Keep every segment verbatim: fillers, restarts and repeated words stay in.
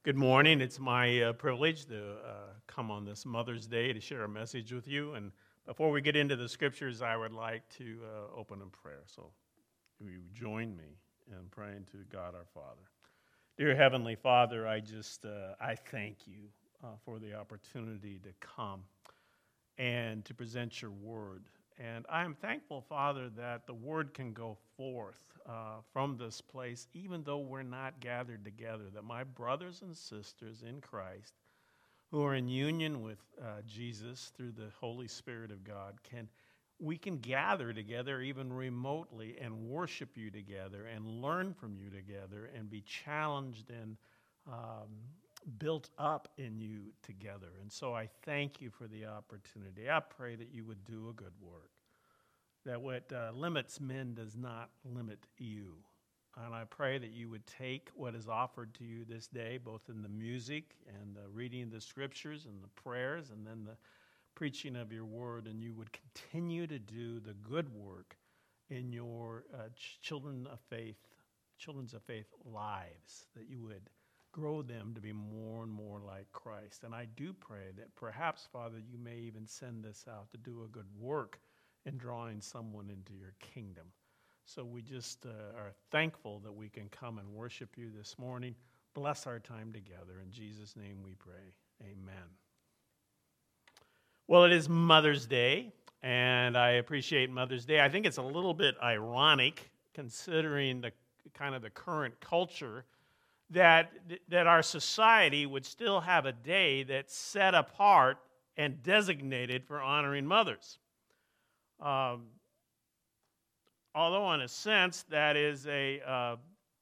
Good morning. It's my uh, privilege to uh, come on this Mother's Day to share a message with you. And before we get into the scriptures, I would like to uh, open in prayer. So will you join me in praying to God our Father? Dear Heavenly Father, I just, uh, I thank you uh, for the opportunity to come and to present your word. And I am thankful, Father, that the word can go forth uh, from this place, even though we're not gathered together, that my brothers and sisters in Christ who are in union with uh, Jesus through the Holy Spirit of God, can we can gather together even remotely and worship you together and learn from you together and be challenged and um, built up in you together. And so I thank you for the opportunity. I pray that you would do a good work, that what uh, limits men does not limit you. And I pray that you would take what is offered to you this day, both in the music and the reading of the scriptures and the prayers and then the preaching of your word, and you would continue to do the good work in your uh, ch- children of faith, children's of faith lives, that you would grow them to be more and more like Christ. And I do pray that perhaps, Father, you may even send this out to do a good work in drawing someone into your kingdom. So we just uh, are thankful that we can come and worship you this morning. Bless our time together. In Jesus' name we pray. Amen. Well, it is Mother's Day, and I appreciate Mother's Day. I think it's a little bit ironic, considering the kind of the current culture, that that our society would still have a day that's set apart and designated for honoring mothers. Um, although, in a sense, that is a uh,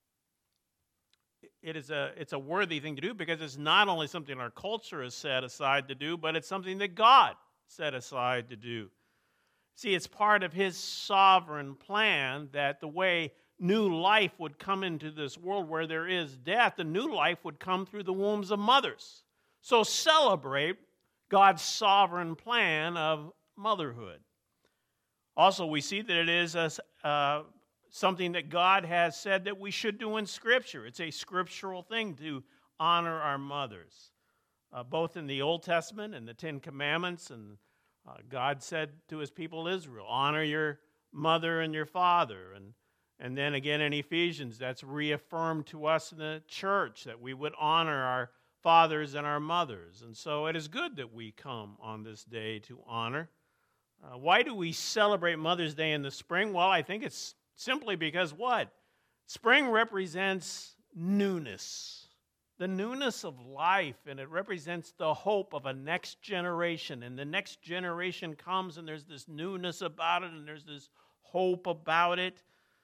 it is a it's a worthy thing to do, because it's not only something our culture has set aside to do, but it's something that God set aside to do. See, it's part of His sovereign plan that the way new life would come into this world where there is death, the new life would come through the wombs of mothers. So celebrate God's sovereign plan of motherhood. Also, we see that it is a, uh, something that God has said that we should do in Scripture. It's a scriptural thing to honor our mothers, uh, both in the Old Testament and the Ten Commandments. And uh, God said to His people Israel, honor your mother and your father. And And then again in Ephesians, that's reaffirmed to us in the church, that we would honor our fathers and our mothers. And so it is good that we come on this day to honor. Uh, why do we celebrate Mother's Day in the spring? Well, I think it's simply because what? Spring represents newness, the newness of life, and it represents the hope of a next generation. And the next generation comes, and there's this newness about it, and there's this hope about it.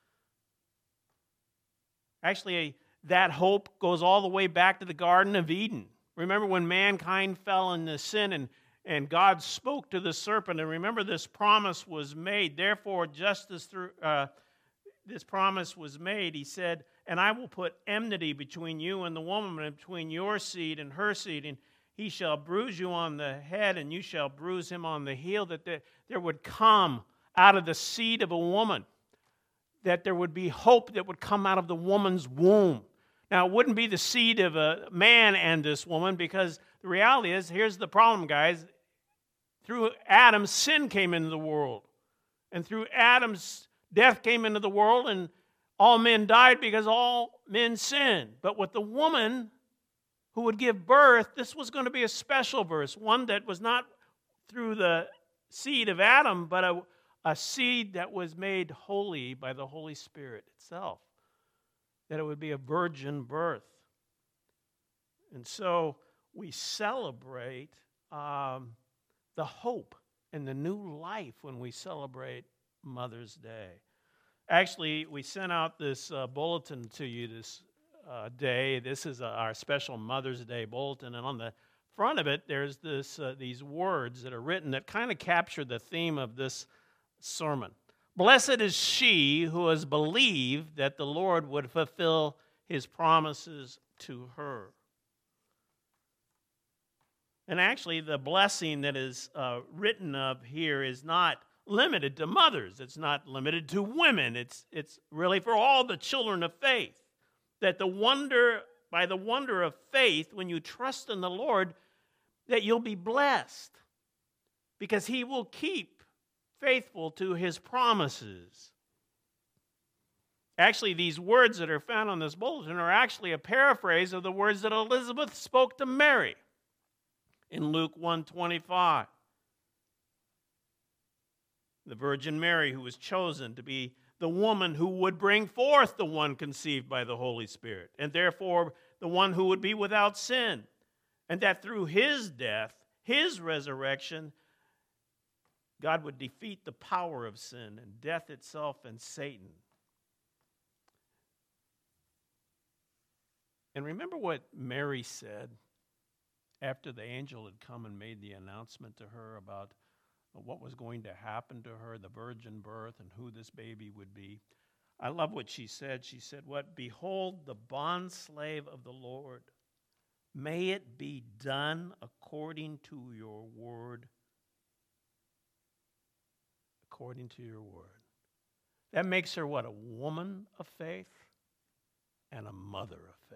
Actually, that hope goes all the way back to the Garden of Eden. Remember when mankind fell into sin and, and God spoke to the serpent, and remember this promise was made. Therefore, just as through, uh, this promise was made, He said, and I will put enmity between you and the woman, and between your seed and her seed, and he shall bruise you on the head, and you shall bruise him on the heel, that there, there would come out of the seed of a woman, that there would be hope that would come out of the woman's womb. Now, it wouldn't be the seed of a man and this woman, because the reality is, here's the problem, guys. Through Adam, sin came into the world. And through Adam's death came into the world, and all men died because all men sinned. But with the woman who would give birth, this was going to be a special birth, one that was not through the seed of Adam, but a A seed that was made holy by the Holy Spirit itself, that it would be a virgin birth. And so we celebrate um, the hope and the new life when we celebrate Mother's Day. Actually, we sent out this uh, bulletin to you this uh, day. This is uh, our special Mother's Day bulletin, and on the front of it, there's this uh, these words that are written that kind of capture the theme of this sermon. Blessed is she who has believed that the Lord would fulfill His promises to her. And actually, the blessing that is uh, written of here is not limited to mothers. It's not limited to women. It's, it's really for all the children of faith, that the wonder by the wonder of faith, when you trust in the Lord, that you'll be blessed, because he will keep faithful to his promises. Actually, these words that are found on this bulletin are actually a paraphrase of the words that Elizabeth spoke to Mary in Luke one twenty-five. The Virgin Mary, who was chosen to be the woman who would bring forth the one conceived by the Holy Spirit, and therefore the one who would be without sin, and that through his death, his resurrection, God would defeat the power of sin and death itself and Satan. And remember what Mary said after the angel had come and made the announcement to her about what was going to happen to her, the virgin birth, and who this baby would be. I love what she said. She said, "What? Behold, the bondslave of the Lord. May it be done according to your word." According to your word. That makes her what? A woman of faith and a mother of faith.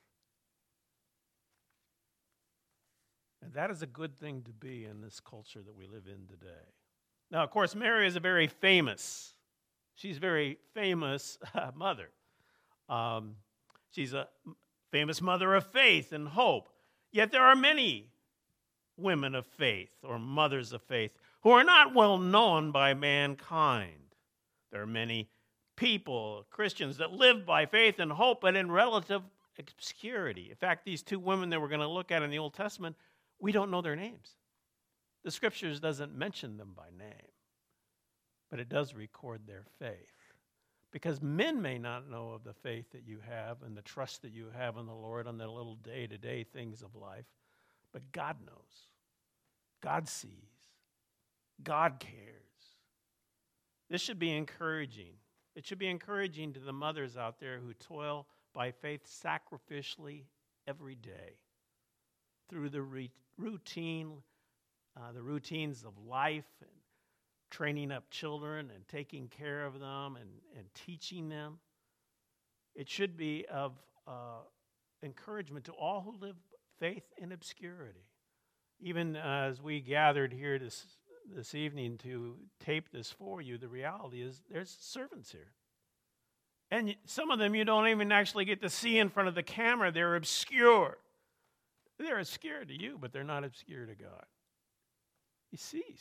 And that is a good thing to be in this culture that we live in today. Now, of course, Mary is a very famous, she's a very famous uh, mother. Um, she's a famous mother of faith and hope. Yet there are many women of faith or mothers of faith who are not well known by mankind. There are many people, Christians, that live by faith and hope, but in relative obscurity. In fact, these two women that we're going to look at in the Old Testament, we don't know their names. The Scriptures doesn't mention them by name, but it does record their faith. Because men may not know of the faith that you have and the trust that you have in the Lord on the little day-to-day things of life, but God knows. God sees. God cares. This should be encouraging. It should be encouraging to the mothers out there who toil by faith sacrificially every day through the re- routine, uh, the routines of life, and training up children and taking care of them and, and teaching them. It should be of uh, encouragement to all who live faith in obscurity. Even uh, as we gathered here this, this evening to tape this for you, the reality is there's servants here. And some of them you don't even actually get to see in front of the camera. They're obscure. They're obscure to you, but they're not obscure to God. He sees.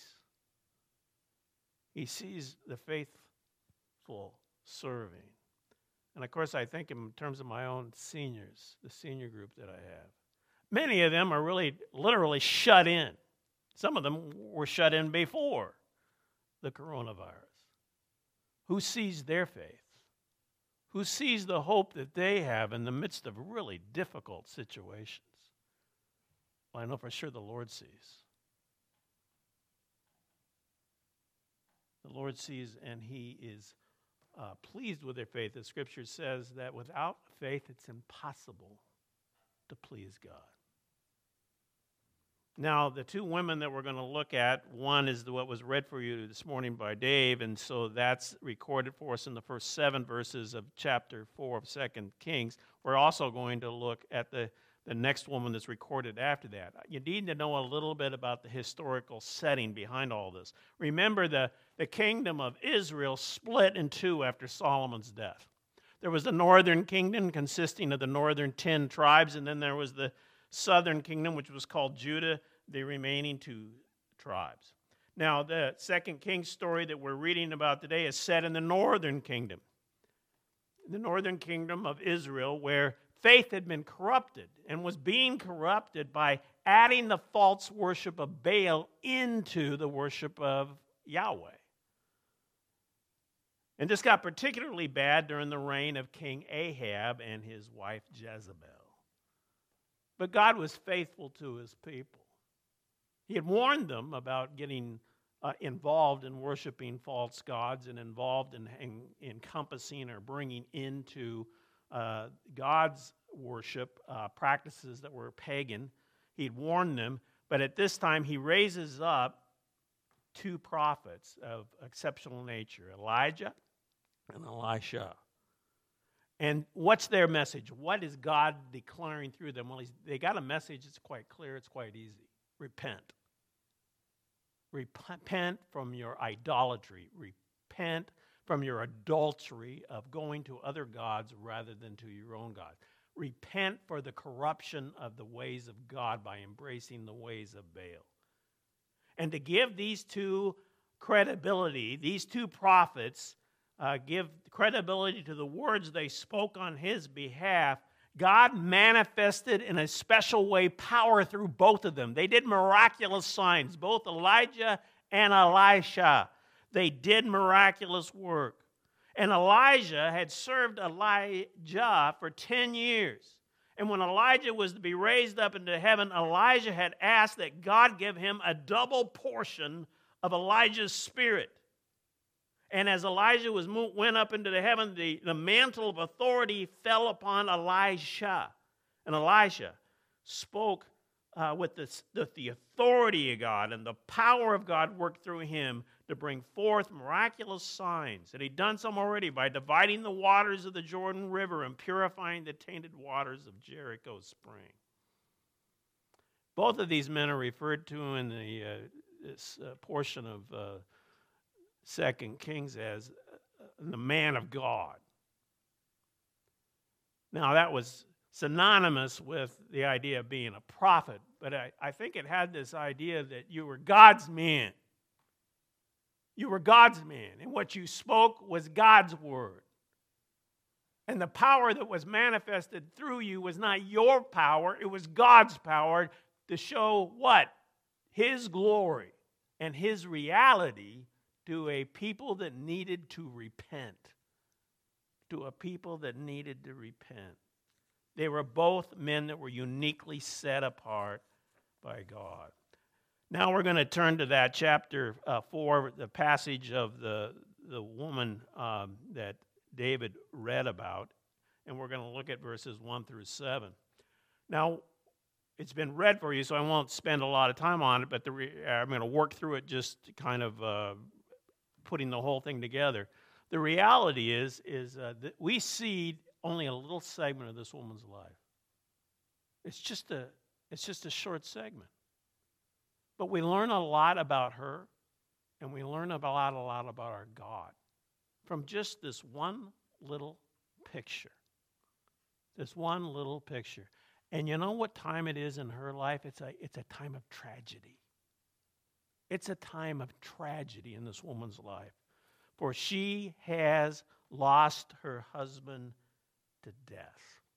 He sees the faithful serving. And of course, I think in terms of my own seniors, the senior group that I have, many of them are really literally shut in. Some of them were shut in before the coronavirus. Who sees their faith? Who sees the hope that they have in the midst of really difficult situations? Well, I know for sure the Lord sees. The Lord sees, and he is uh, pleased with their faith. The Scripture says that without faith, it's impossible to please God. Now, the two women that we're going to look at, one is the, what was read for you this morning by Dave, and so that's recorded for us in the first seven verses of chapter four of Second Kings. We're also going to look at the, the next woman that's recorded after that. You need to know a little bit about the historical setting behind all this. Remember, the, the kingdom of Israel split in two after Solomon's death. There was the northern kingdom consisting of the northern ten tribes, and then there was the southern kingdom, which was called Judah, the remaining two tribes. Now, the Second Kings story that we're reading about today is set in the northern kingdom, the northern kingdom of Israel, where faith had been corrupted and was being corrupted by adding the false worship of Baal into the worship of Yahweh. And this got particularly bad during the reign of King Ahab and his wife Jezebel. But God was faithful to his people. He had warned them about getting uh, involved in worshiping false gods and involved in, in encompassing or bringing into uh, God's worship uh, practices that were pagan. He'd warned them, but at this time he raises up two prophets of exceptional nature, Elijah and Elisha. And what's their message? What is God declaring through them? Well, he's, they got a message. It's quite clear. It's quite easy. Repent. Repent from your idolatry. Repent from your adultery of going to other gods rather than to your own God. Repent for the corruption of the ways of God by embracing the ways of Baal. And to give these two credibility, these two prophets, uh, give credibility to the words they spoke on his behalf, God manifested in a special way power through both of them. They did miraculous signs, both Elijah and Elisha. They did miraculous work. And Elijah had served Elijah for ten years. And when Elijah was to be raised up into heaven, Elijah had asked that God give him a double portion of Elijah's spirit. And as Elijah was moved, went up into the heaven, the, the mantle of authority fell upon Elisha. And Elisha spoke uh, with, this, with the authority of God, and the power of God worked through him to bring forth miraculous signs. And he'd done some already by dividing the waters of the Jordan River and purifying the tainted waters of Jericho spring. Both of these men are referred to in the uh, this uh, portion of uh, Second Kings as uh, the man of God. Now, that was synonymous with the idea of being a prophet, but I, I think it had this idea that you were God's man. You were God's man, and what you spoke was God's word. And the power that was manifested through you was not your power, it was God's power to show what? His glory and his reality to a people that needed to repent. To a people that needed to repent. They were both men that were uniquely set apart by God. Now we're going to turn to that chapter uh, four, the passage of the, the woman um, that David read about, and we're going to look at verses one through seven. Now, it's been read for you, so I won't spend a lot of time on it, but the re- I'm going to work through it just kind of uh, putting the whole thing together. The reality is, is uh, that we see only a little segment of this woman's life. It's just a, it's just a short segment. But we learn a lot about her, and we learn a lot, a lot about our God from just this one little picture. This one little picture. And you know what time it is in her life? It's a, it's a time of tragedy. It's a time of tragedy in this woman's life. For she has lost her husband to death.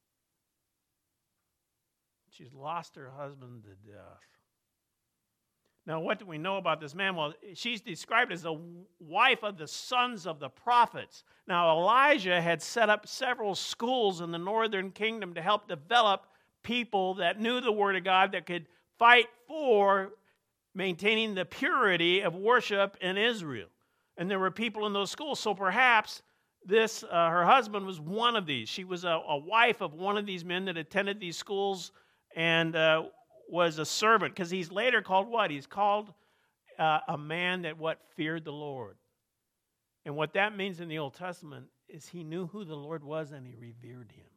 She's lost her husband to death. Now, what do we know about this man? Well, she's described as the wife of the sons of the prophets. Now, Elijah had set up several schools in the northern kingdom to help develop people that knew the Word of God, that could fight for maintaining the purity of worship in Israel. And there were people in those schools, so perhaps this, uh, her husband was one of these. She was a, a wife of one of these men that attended these schools and uh, was a servant, because he's later called what? He's called uh, a man that what? Feared the Lord. And what that means in the Old Testament is he knew who the Lord was and he revered him.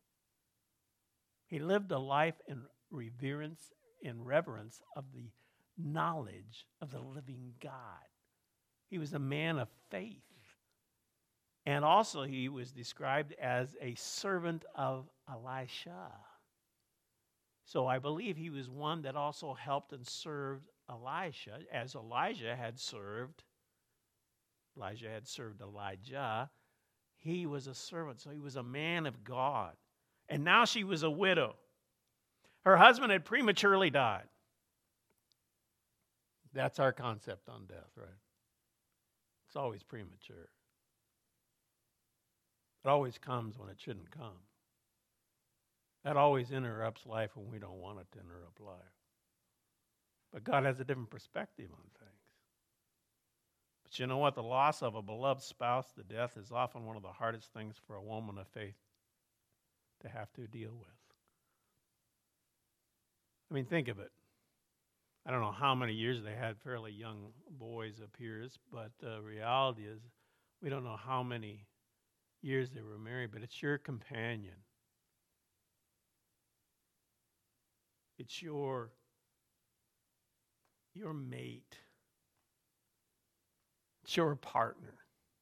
He lived a life in reverence, in reverence of the knowledge of the living God. He was a man of faith. And also he was described as a servant of Elisha. So I believe he was one that also helped and served Elisha, as Elijah had served. Elijah had served Elijah. He was a servant, so he was a man of God. And now she was a widow. Her husband had prematurely died. That's our concept on death, right? It's always premature. It always comes when it shouldn't come. That always interrupts life when we don't want it to interrupt life. But God has a different perspective on things. But you know what? The loss of a beloved spouse, the death, is often one of the hardest things for a woman of faith to have to deal with. I mean, think of it. I don't know how many years they had fairly young boys appears, but the reality is we don't know how many years they were married, but it's your companion. It's your, your mate. It's your partner.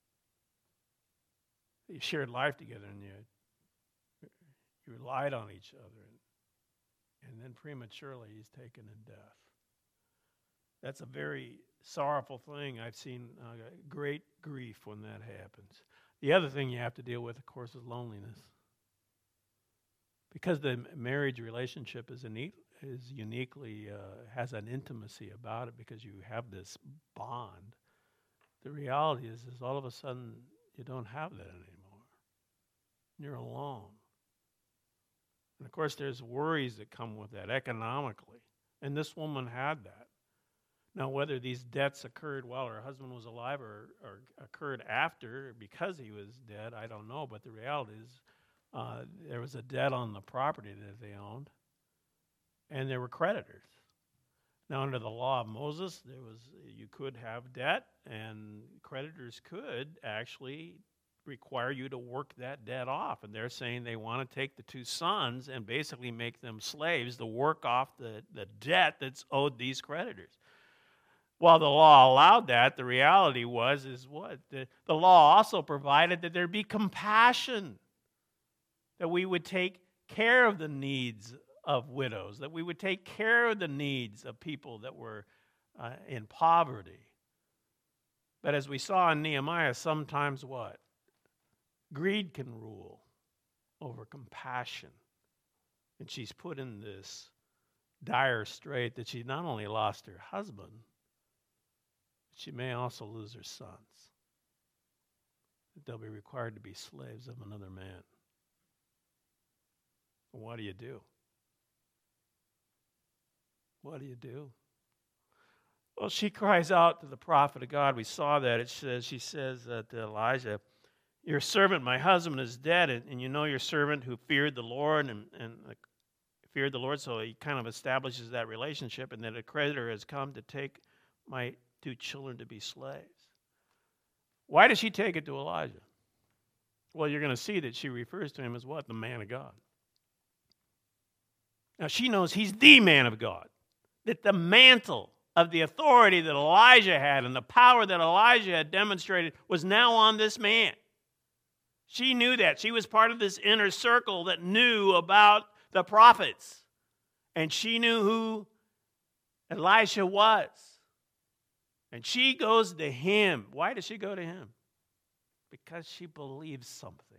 You shared life together and you, you relied on each other. And, and then prematurely he's taken in death. That's a very sorrowful thing. I've seen uh, great grief when that happens. The other thing you have to deal with, of course, is loneliness. Because the marriage relationship is, unique, is uniquely, uh, has an intimacy about it because you have this bond. The reality is, is all of a sudden you don't have that anymore. You're alone. And of course, there's worries that come with that economically. And this woman had that. Now, whether these debts occurred while her husband was alive or, or occurred after because he was dead, I don't know. But the reality is uh, there was a debt on the property that they owned, and there were creditors. Now, under the law of Moses, there was you could have debt, and creditors could actually require you to work that debt off. And they're saying they want to take the two sons and basically make them slaves to work off the, the debt that's owed these creditors. While the law allowed that, the reality was is what? The, the law also provided that there be compassion, that we would take care of the needs of widows, that we would take care of the needs of people that were uh, in poverty. But as we saw in Nehemiah, sometimes what? Greed can rule over compassion. And she's put in this dire strait that she not only lost her husband, she may also lose her sons. That they'll be required to be slaves of another man. What do you do? What do you do? Well, she cries out to the prophet of God. We saw that. It says, she says uh, to Elijah, your servant, my husband, is dead, and, and you know your servant who feared the Lord and, and uh, feared the Lord, so he kind of establishes that relationship, and that a creditor has come to take my two children to be slaves. Why does she take it to Elijah? Well, you're going to see that she refers to him as what? The man of God. Now, she knows he's the man of God, that the mantle of the authority that Elijah had and the power that Elijah had demonstrated was now on this man. She knew that. She was part of this inner circle that knew about the prophets. And she knew who Elisha was. And she goes to him. Why does she go to him? Because she believes something.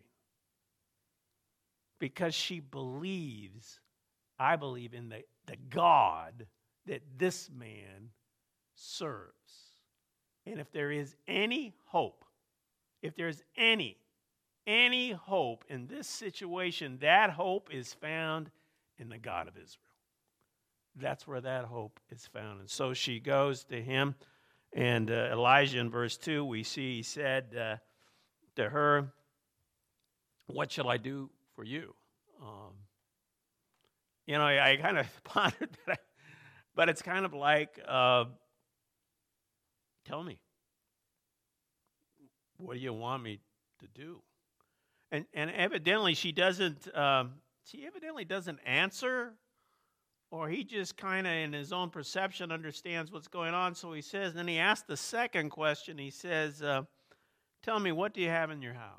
Because she believes, I believe, in the, the God that this man serves. And if there is any hope, if there's any, any hope in this situation, that hope is found in the God of Israel. That's where that hope is found. And so she goes to him. And uh, Elijah in verse two, we see he said uh, to her, what shall I do for you? Um, you know, I, I kind of pondered that, but it's kind of like, uh, tell me, what do you want me to do? And and evidently she doesn't, um, she evidently doesn't answer, or he just kind of in his own perception understands what's going on. So he says, and then he asks the second question. He says, uh, tell me, what do you have in your house?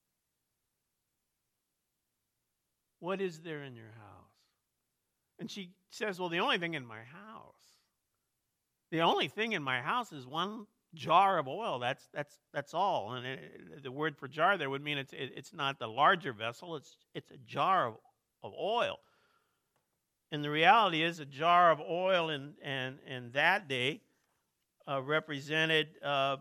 What is there in your house? And she says, well, the only thing in my house, the only thing in my house is one jar of oil. That's that's that's all. And it, the word for jar there would mean it's it, it's not the larger vessel. It's it's a jar of, of oil. And the reality is, a jar of oil in and in that day uh, represented uh,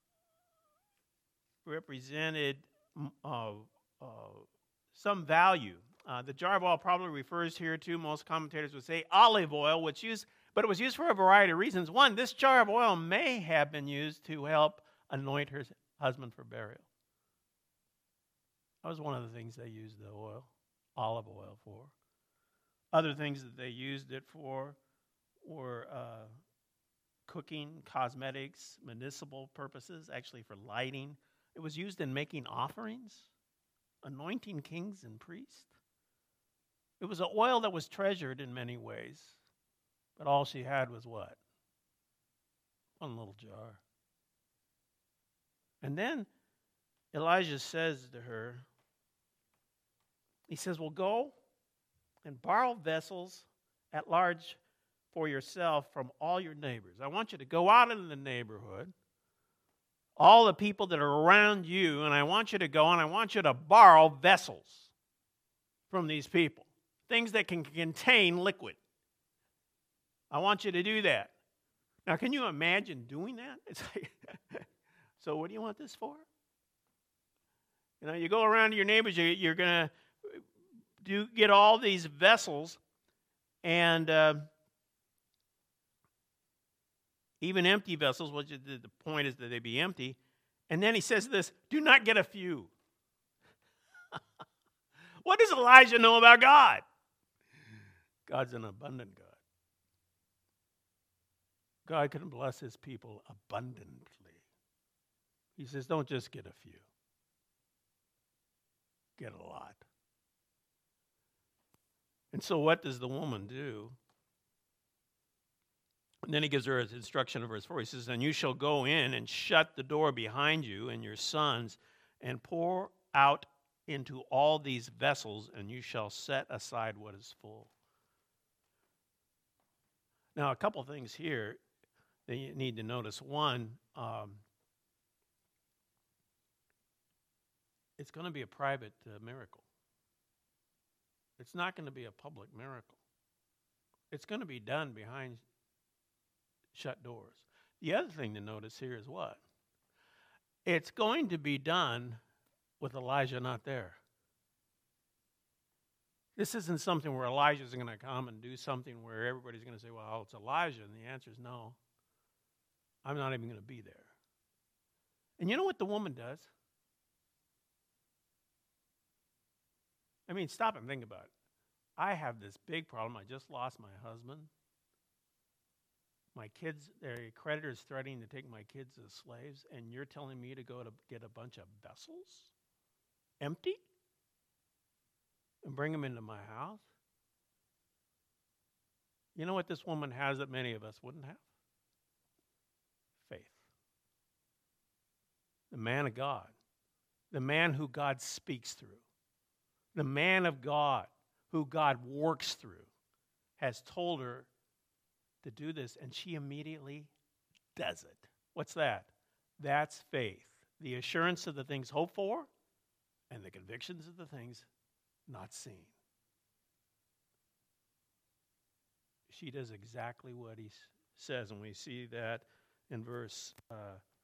represented uh, uh, some value. Uh, the jar of oil probably refers here to, most commentators would say, olive oil, which used, but it was used for a variety of reasons. One, this jar of oil may have been used to help anoint her husband for burial. That was one of the things they used the oil, olive oil, for. Other things that they used it for were uh, cooking, cosmetics, municipal purposes, actually for lighting. It was used in making offerings. anointing kings and priests. It was an oil that was treasured in many ways, but all she had was what? One little jar. And then Elijah says to her, he says, well, go and borrow vessels at large for yourself from all your neighbors. I want you to go out into the neighborhood, all the people that are around you, and I want you to go and I want you to borrow vessels from these people, things that can contain liquid. I want you to do that. Now, can you imagine doing that? It's like, so what do you want this for? You know, you go around to your neighbors, you, you're going to do get all these vessels, and uh, even empty vessels, which is the, the point is that they be empty. And then he says this, do not get a few. What does Elijah know about God? God's an abundant God. God can bless his people abundantly. He says, don't just get a few. Get a lot. And so what does the woman do? And then he gives her his instruction in verse four. He says, and you shall go in and shut the door behind you and your sons and pour out into all these vessels, and you shall set aside what is full. Now, a couple things here that you need to notice. One, um, it's going to be a private uh, miracle. It's not going to be a public miracle. It's going to be done behind shut doors. The other thing to notice here is what? It's going to be done with Elijah not there. This isn't something where Elijah's going to come and do something where everybody's going to say, well, it's Elijah. And the answer is no. I'm not even going to be there. And you know what the woman does? I mean, stop and think about it. I have this big problem. I just lost my husband. My kids, their creditors threatening to take my kids as slaves, and you're telling me to go to get a bunch of vessels, empty, and bring them into my house? You know what this woman has that many of us wouldn't have? Faith. The man of God. The man who God speaks through. The man of God who God works through has told her to do this, and she immediately does it. What's that? That's faith. The assurance of the things hoped for and the convictions of the things not seen. She does exactly what he says, and we see that in verse uh,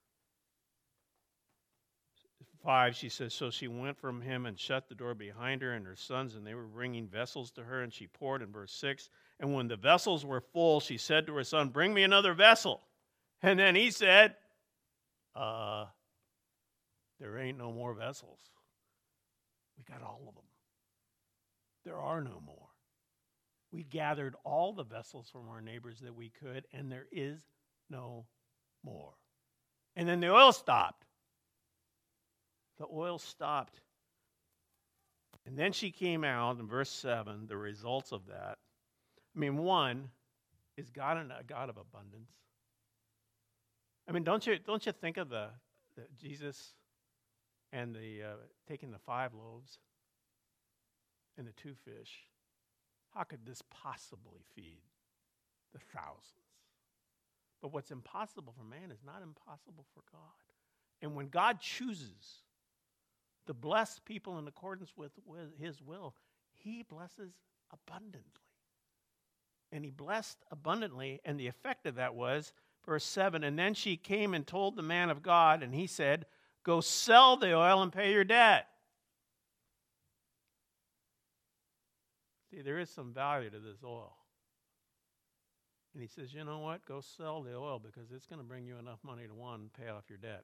five. She says, so she went from him and shut the door behind her and her sons, and they were bringing vessels to her, and she poured. In verse six, and when the vessels were full, she said to her son, bring me another vessel. And then he said, uh, there ain't no more vessels. We got all of them. There are no more. We gathered all the vessels from our neighbors that we could, and there is no more. And then the oil stopped. The oil stopped. And then she came out in verse seven, the results of that. I mean, one, is God a God of abundance? I mean, don't you don't you think of the, the Jesus and the uh, taking the five loaves and the two fish? How could this possibly feed the thousands? But what's impossible for man is not impossible for God. And when God chooses to bless people in accordance with, with his will, he blesses abundantly. And he blessed abundantly, and the effect of that was, verse seven, and then she came and told the man of God, and he said, go sell the oil and pay your debt. See, there is some value to this oil. And he says, you know what? Go sell the oil because it's going to bring you enough money to, one, pay off your debt.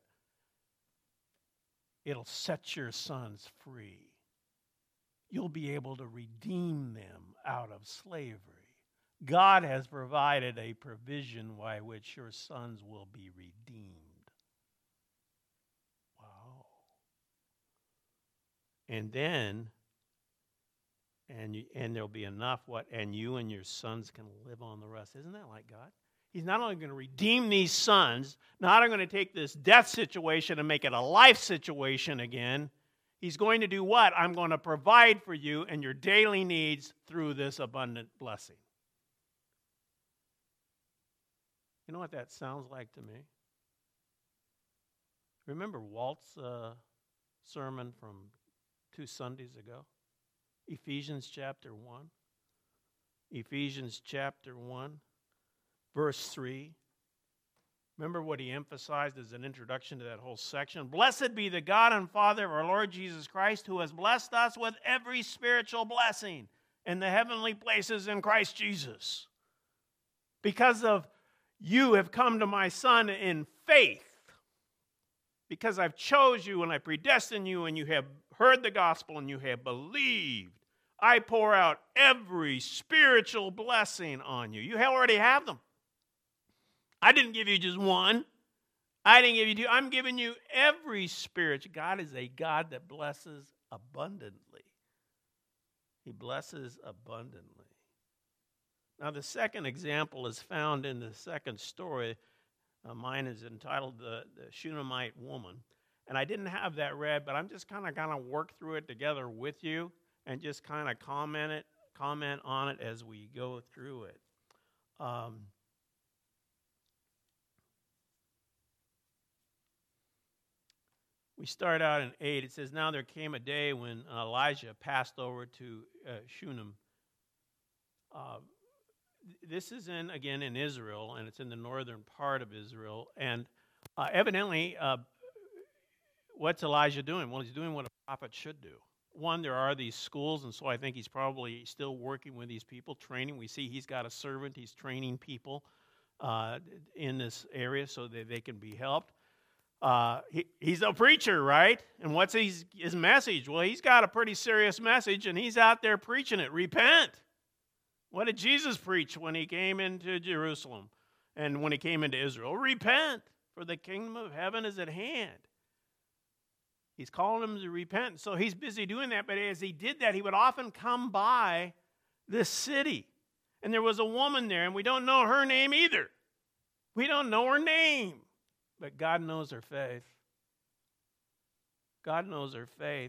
It'll set your sons free. You'll be able to redeem them out of slavery. God has provided a provision by which your sons will be redeemed. Wow. And then, and you, and there'll be enough, what, and you and your sons can live on the rest. Isn't that like God? He's not only going to redeem these sons, not only going to take this death situation and make it a life situation again. He's going to do what? I'm going to provide for you and your daily needs through this abundant blessing. You know what that sounds like to me? Remember Walt's uh, sermon from two Sundays ago? Ephesians chapter one. Ephesians chapter one, verse three. Remember what he emphasized as an introduction to that whole section? Blessed be the God and Father of our Lord Jesus Christ, who has blessed us with every spiritual blessing in the heavenly places in Christ Jesus. Because of you have come to my Son in faith. Because I've chose you and I predestined you and you have heard the gospel and you have believed. I pour out every spiritual blessing on you. You already have them. I didn't give you just one. I didn't give you two. I'm giving you every spirit. God is a God that blesses abundantly. He blesses abundantly. Now, the second example is found in the second story. Uh, mine is entitled the, the Shunammite Woman. And I didn't have that read, but I'm just kind of kind of work through it together with you and just kind of comment it, comment on it as we go through it. Um, We start out in eight. It says, now there came a day when Elijah passed over to uh, Shunem. Uh, this is in, again, in Israel, and it's in the northern part of Israel. And uh, evidently, uh, what's Elijah doing? Well, he's doing what a prophet should do. One, there are these schools, and so I think he's probably still working with these people, training. We see he's got a servant. He's training people uh, in this area so that they can be helped. Uh, he, he's a preacher, right? And what's his, his message? Well, he's got a pretty serious message, and he's out there preaching it. Repent. What did Jesus preach when he came into Jerusalem and when he came into Israel? Repent, for the kingdom of heaven is at hand. He's calling them to repent. So he's busy doing that, but as he did that, he would often come by this city. And there was a woman there, and we don't know her name either. We don't know her name. But God knows her faith. God knows her faith.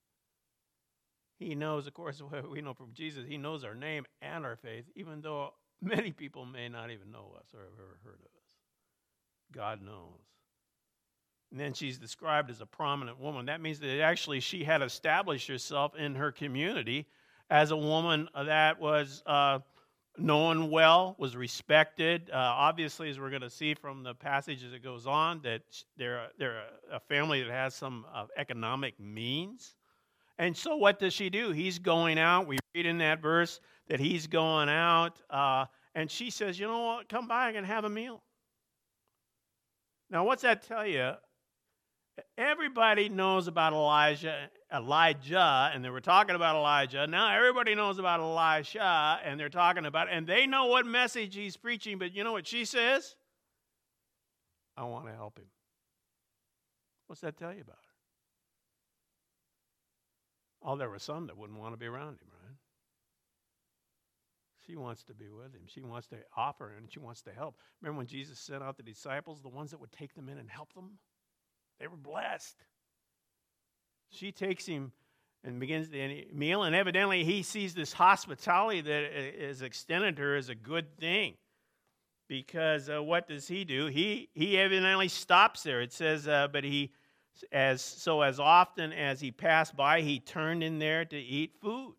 He knows, of course, what we know from Jesus, he knows our name and our faith, even though many people may not even know us or have ever heard of us. God knows. And then she's described as a prominent woman. That means that actually she had established herself in her community as a woman that was uh, known well, was respected. Uh, obviously, as we're going to see from the passage as it goes on, that they're, they're a family that has some uh, economic means. And so what does she do? He's going out. We read in that verse that he's going out. Uh, and she says, you know what? Come by and have a meal. Now, what's that tell you? Everybody knows about Elijah, Elijah, and they were talking about Elijah. Now everybody knows about Elisha, and they're talking about, and they know what message he's preaching, but you know what she says? I want to help him. What's that tell you about her? Oh, there were some that wouldn't want to be around him, right? She wants to be with him. She wants to offer, and she wants to help. Remember when Jesus sent out the disciples, the ones that would take them in and help them? They were blessed. She takes him and begins the meal, and evidently he sees this hospitality that is extended to her as a good thing. Because uh, what does he do? He he evidently stops there. It says, uh, but he, as so as often as he passed by, he turned in there to eat food.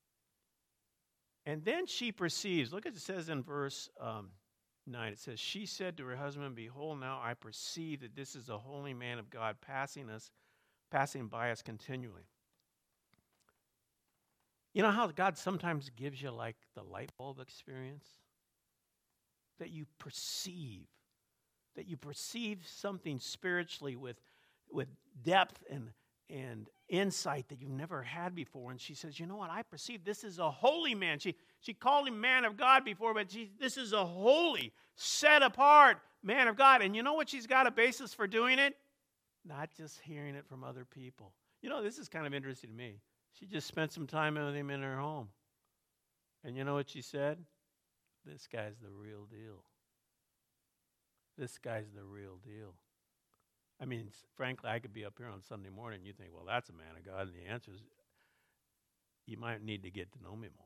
And then she perceives, look at it says in verse um, nine, it says, she said to her husband, behold, now I perceive that this is a holy man of God passing us, passing by us continually. You know how God sometimes gives you like the light bulb experience? That you perceive, that you perceive something spiritually with, with depth and, and insight that you've never had before. And she says, you know what, I perceive this is a holy man. She, she called him man of God before, but she, this is a holy, set apart man of God. And you know what she's got a basis for doing it? Not just hearing it from other people. You know, this is kind of interesting to me. She just spent some time with him in her home. And you know what she said? This guy's the real deal. This guy's the real deal. I mean, frankly, I could be up here on Sunday morning and you think, well, that's a man of God. And the answer is, you might need to get to know me more.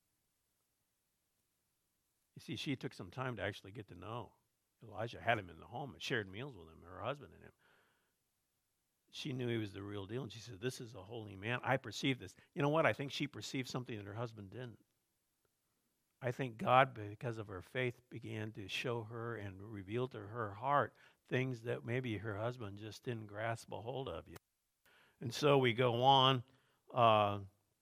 You see, she took some time to actually get to know Elijah. Had him in the home and shared meals with him, her husband and him. She knew he was the real deal, and she said, this is a holy man. I perceive this. You know what? I think she perceived something that her husband didn't. I think God, because of her faith, began to show her and reveal to her heart things that maybe her husband just didn't grasp a hold of yet. And so we go on. Uh,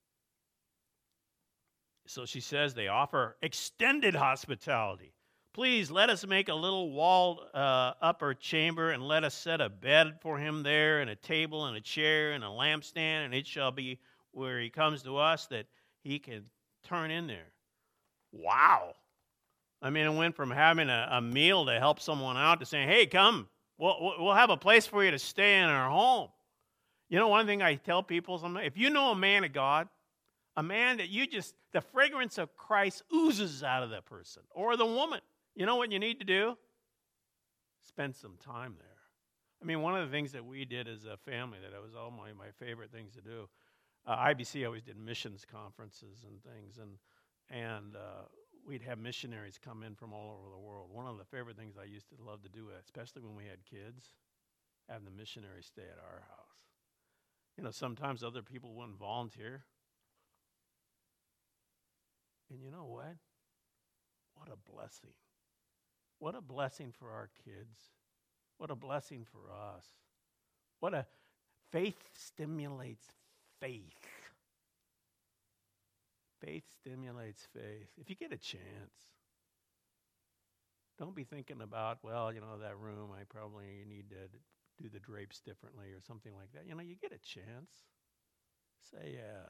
so she says they offer extended hospitality. Please let us make a little walled uh, upper chamber, and let us set a bed for him there, and a table, and a chair, and a lampstand, and it shall be where he comes to us that he can turn in there. Wow. I mean, it went from having a, a meal to help someone out to saying, hey, come, we'll, we'll have a place for you to stay in our home. You know, one thing I tell people, if you know a man of God, a man that you just, the fragrance of Christ oozes out of that person, or the woman, you know what you need to do? Spend some time there. I mean, one of the things that we did as a family, that it was all my, my favorite things to do, uh, I B C always did missions conferences and things, and and uh, we'd have missionaries come in from all over the world. One of the favorite things I used to love to do, especially when we had kids, have the missionaries stay at our house. You know, sometimes other people wouldn't volunteer. And you know what? What a blessing. What a blessing for our kids. What a blessing for us. What a faith stimulates faith. Faith stimulates faith. If you get a chance, don't be thinking about, well, you know, that room, I probably need to do the drapes differently or something like that. You know, you get a chance. Say yes.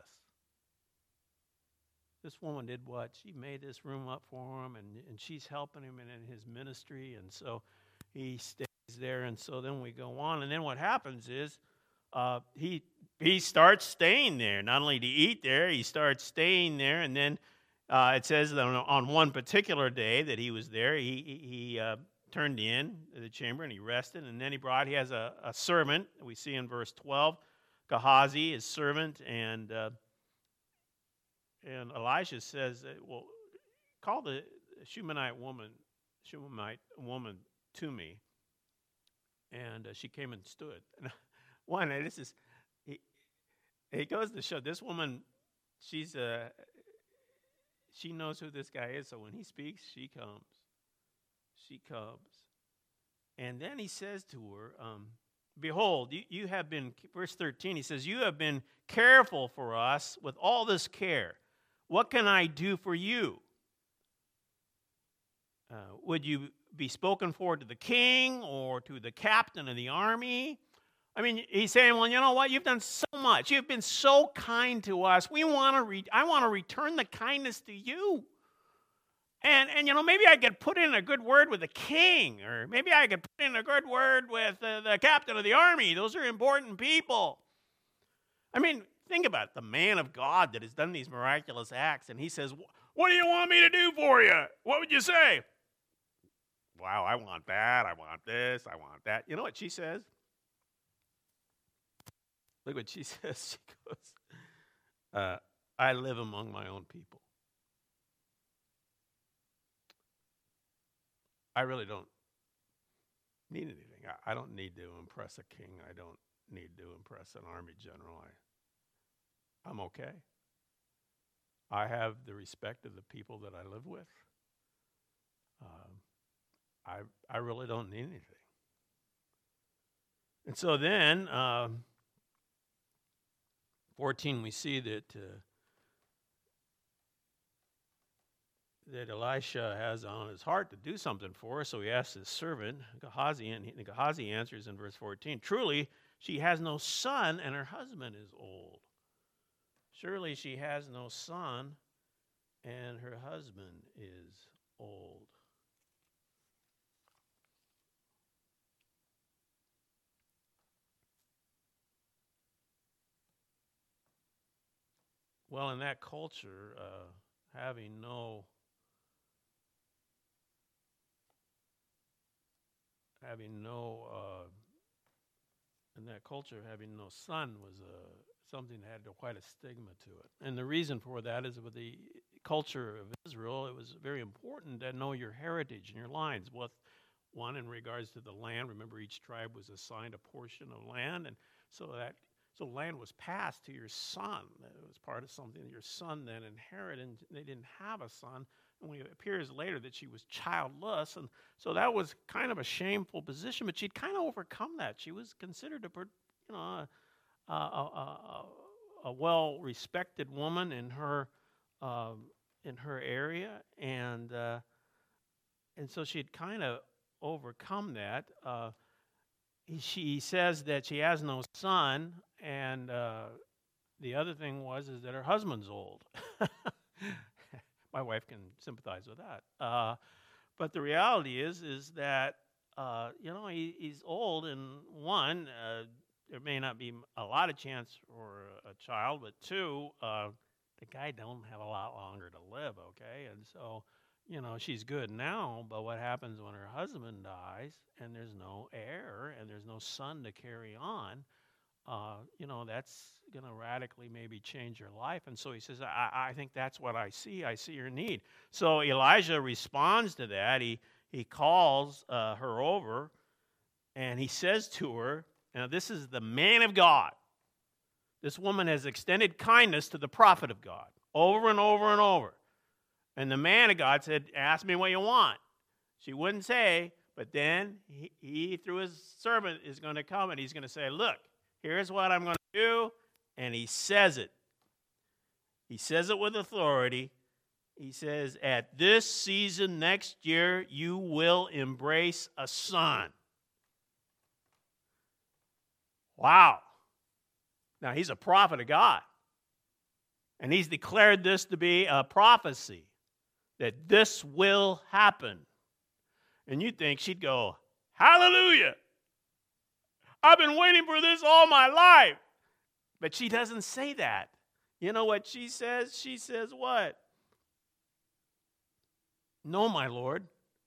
This woman did what? She made this room up for him, and, and she's helping him in, in his ministry, and so he stays there, and so then we go on, and then what happens is uh, he he starts staying there. Not only to eat there, he starts staying there, and then uh, it says that on, on one particular day that he was there, he, he uh, turned in the chamber, and he rested, and then he brought, he has a, a servant, we see in verse twelve, Gehazi, his servant, and... Uh, And Elisha says, well, call the Shunammite woman, Shunammite woman to me. And uh, she came and stood. And one, and this is, he, he goes to show this woman, she's uh, she knows who this guy is. So when he speaks, she comes. She comes. And then he says to her, um, behold, you, you have been, verse thirteen, he says, you have been careful for us with all this care. What can I do for you? Uh, would you be spoken for to the king or to the captain of the army? I mean, he's saying, well, you know what? You've done so much. You've been so kind to us. We want to. Re- I want to return the kindness to you. And, and, you know, maybe I could put in a good word with the king, or maybe I could put in a good word with uh, the captain of the army. Those are important people. I mean, think about it, the man of God that has done these miraculous acts, and he says, what do you want me to do for you? What would you say? Wow, I want that, I want this, I want that. You know what she says? Look what she says. She goes, uh, I live among my own people. I really don't need anything. I, I don't need to impress a king. I don't need to impress an army general. I, I'm okay. I have the respect of the people that I live with. Um, I I really don't need anything. And so then, um, fourteen, we see that uh, that Elisha has on his heart to do something for her, so he asks his servant, Gehazi, and he, Gehazi answers in verse fourteen, truly, she has no son, and her husband is old. Surely she has no son, and her husband is old. Well, in that culture, uh, having no having no uh, in that culture, having no son was a something that had quite a stigma to it. And the reason for that is with the culture of Israel, it was very important to know your heritage and your lines. Both one in regards to the land. Remember, each tribe was assigned a portion of land, and so that so land was passed to your son. It was part of something that your son then inherited, and they didn't have a son. And it appears later that she was childless, and so that was kind of a shameful position. But she'd kind of overcome that. She was considered a, you know, a, a, a, a well-respected woman in her um, in her area, and uh, and so she'd kind of overcome that. Uh, he, she says that she has no son, and uh, the other thing was is that her husband's old. My wife can sympathize with that. Uh, but the reality is is that uh, you know he, he's old, and one, uh, there may not be a lot of chance for a child, but two, uh, the guy don't have a lot longer to live. Okay, and so. You know, she's good now, but what happens when her husband dies and there's no heir and there's no son to carry on, uh, you know, that's going to radically maybe change your life. And so he says, I, I think that's what I see. I see your need. So Elijah responds to that. He, he calls uh, her over and he says to her, now this is the man of God. This woman has extended kindness to the prophet of God over and over and over. And the man of God said, ask me what you want. She wouldn't say, but then he, he through his servant, is going to come and he's going to say, look, here's what I'm going to do. And he says it. He says it with authority. He says, at this season next year, you will embrace a son. Wow. Now, he's a prophet of God. And he's declared this to be a prophecy. That this will happen. And you'd think she'd go, hallelujah. I've been waiting for this all my life. But she doesn't say that. You know what she says? She says what? No, my Lord.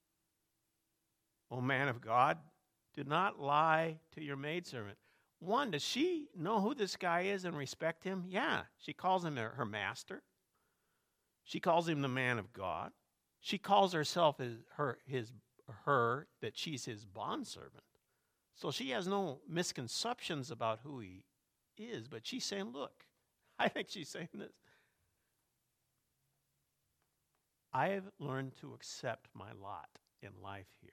O man of God, do not lie to your maidservant. One, does she know who this guy is and respect him? Yeah. She calls him her master. She calls him the man of God. She calls herself his, her, his, her, that she's his bondservant. So she has no misconceptions about who he is, but she's saying, look, I think she's saying this. I have learned to accept my lot in life here.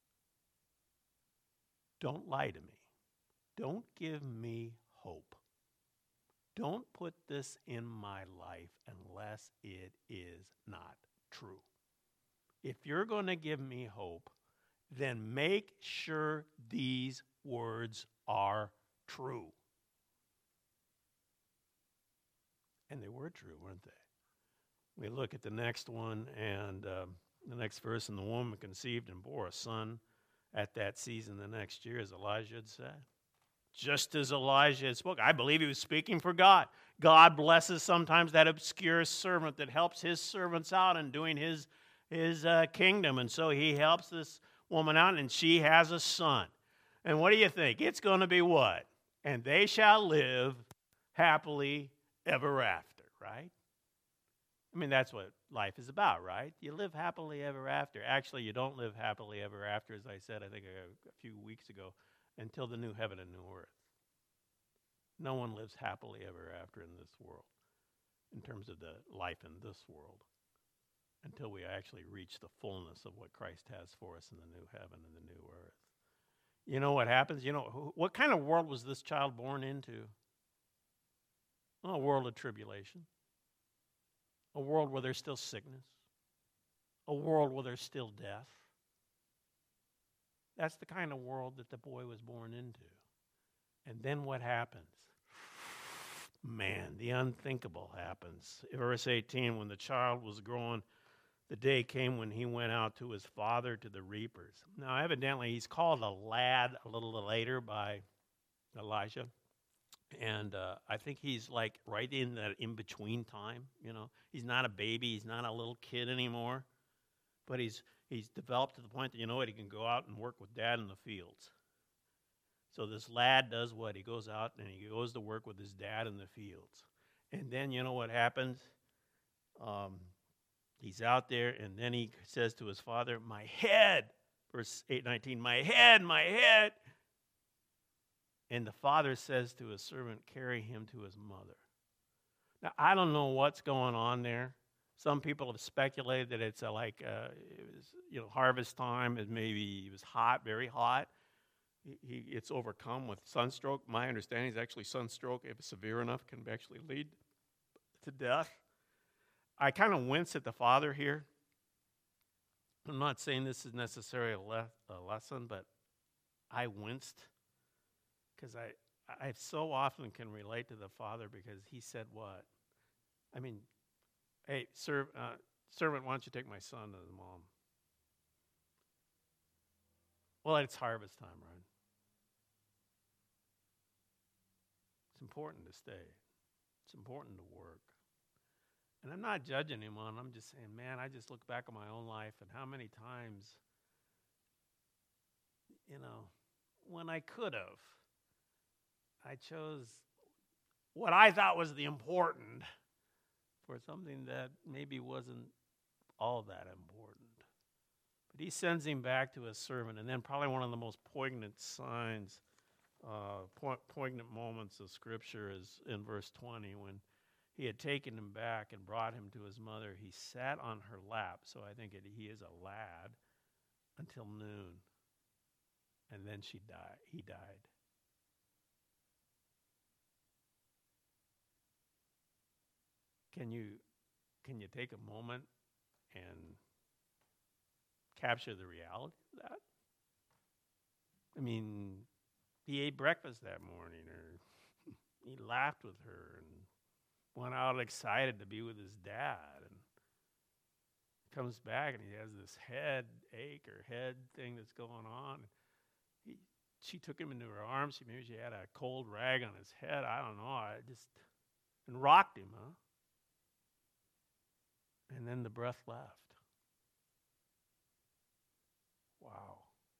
Don't lie to me. Don't give me hope. Don't put this in my life unless it is not true. If you're going to give me hope, then make sure these words are true. And they were true, weren't they? We look at the next one, and um, the next verse, and the woman conceived and bore a son at that season the next year, as Elijah had said. Just as Elijah had spoken. I believe he was speaking for God. God blesses sometimes that obscure servant that helps his servants out in doing his, his uh, kingdom. And so he helps this woman out, and she has a son. And what do you think? It's going to be what? And they shall live happily ever after, right? I mean, that's what life is about, right? You live happily ever after. Actually, you don't live happily ever after, as I said, I think a, a few weeks ago, until the new heaven and new earth. No one lives happily ever after in this world, in terms of the life in this world, until we actually reach the fullness of what Christ has for us in the new heaven and the new earth. You know what happens? You know, what kind of world was this child born into? Oh, a world of tribulation. A world where there's still sickness. A world where there's still death. That's the kind of world that the boy was born into. And then what happens? Man, the unthinkable happens. Verse eighteen, when the child was grown, the day came when he went out to his father to the reapers. Now, evidently, he's called a lad a little later by Elijah. And uh, I think he's like right in that in-between time, you know. He's not a baby. He's not a little kid anymore. But he's he's developed to the point that, you know what, he can go out and work with Dad in the fields. So this lad does what? He goes out and he goes to work with his dad in the fields. And then you know what happens? Um, he's out there, and then he says to his father, my head. Verse eight nineteen, my head, my head. And the father says to his servant, carry him to his mother. Now, I don't know what's going on there. Some people have speculated that it's a, like uh, it was, you know, harvest time. It maybe it was hot, very hot. He, he it's overcome with sunstroke. My understanding is actually sunstroke, if it's severe enough, can actually lead to death. I kind of wince at the father here. I'm not saying this is necessarily a, le- a lesson, but I winced. Because I, I so often can relate to the father because he said what? I mean, hey, serv, uh, servant, why don't you take my son to the mom? Well, it's harvest time, right? It's important to stay. It's important to work. And I'm not judging him on, I'm just saying, man, I just look back on my own life and how many times, you know, when I could have, I chose what I thought was the important for something that maybe wasn't all that important. But he sends him back to his servant, and then probably one of the most poignant signs, uh, po- poignant moments of Scripture is in verse twenty, when he had taken him back and brought him to his mother. He sat on her lap, so I think it, he is a lad, until noon, and then she died. He died. Can you can you take a moment and capture the reality of that? I mean, he ate breakfast that morning, or he laughed with her and went out excited to be with his dad, and comes back and he has this head ache or head thing that's going on. He, she took him into her arms. She, maybe she had a cold rag on his head. I don't know. I just and rocked him, huh? And then the breath left. Wow.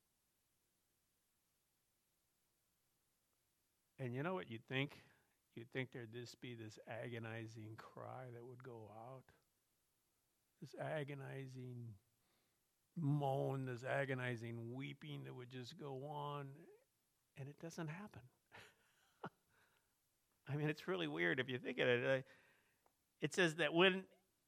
And you know what you'd think? You'd think there'd just be this agonizing cry that would go out. This agonizing moan, this agonizing weeping that would just go on. And it doesn't happen. I mean, it's really weird if you think of it. It says that when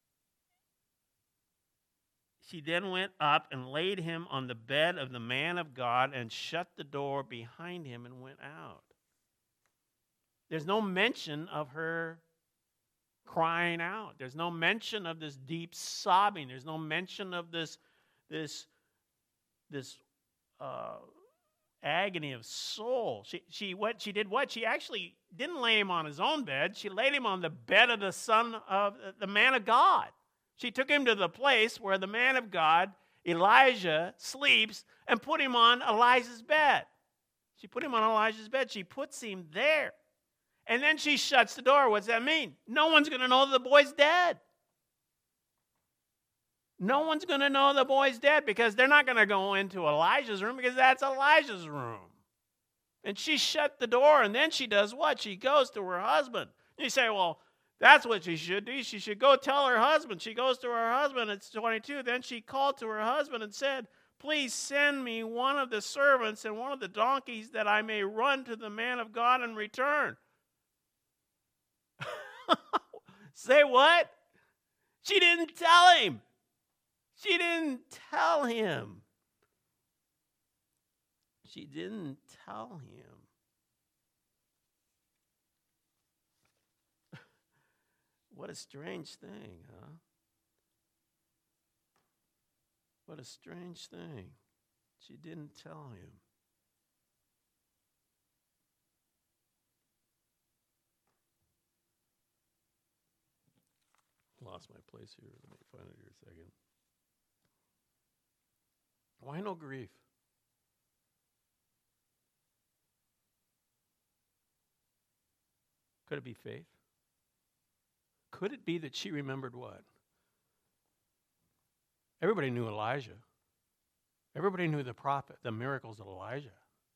she then went up and laid him on the bed of the man of God and shut the door behind him and went out. There's no mention of her crying out. There's no mention of this deep sobbing. There's no mention of this, this, this uh, agony of soul. She, she, what, she did what? She actually didn't lay him on his own bed. She laid him on the bed of the son of the man of God. She took him to the place where the man of God, Elijah, sleeps and put him on Elijah's bed. She put him on Elijah's bed. She puts him there. And then she shuts the door. What's that mean? No one's going to know the boy's dead. No one's going to know the boy's dead because they're not going to go into Elijah's room because that's Elijah's room. And she shut the door, and then she does what? She goes to her husband. You say, well, that's what she should do. She should go tell her husband. She goes to her husband. It's twenty-two. Then she called to her husband and said, please send me one of the servants and one of the donkeys that I may run to the man of God and return. Say what? She didn't tell him. She didn't tell him. She didn't tell him. What a strange thing, huh? What a strange thing. She didn't tell him. Lost my place here. Let me find it here a second. Why no grief? Could it be faith? Could it be that she remembered what? Everybody knew Elijah. Everybody knew the prophet, the miracles of Elijah.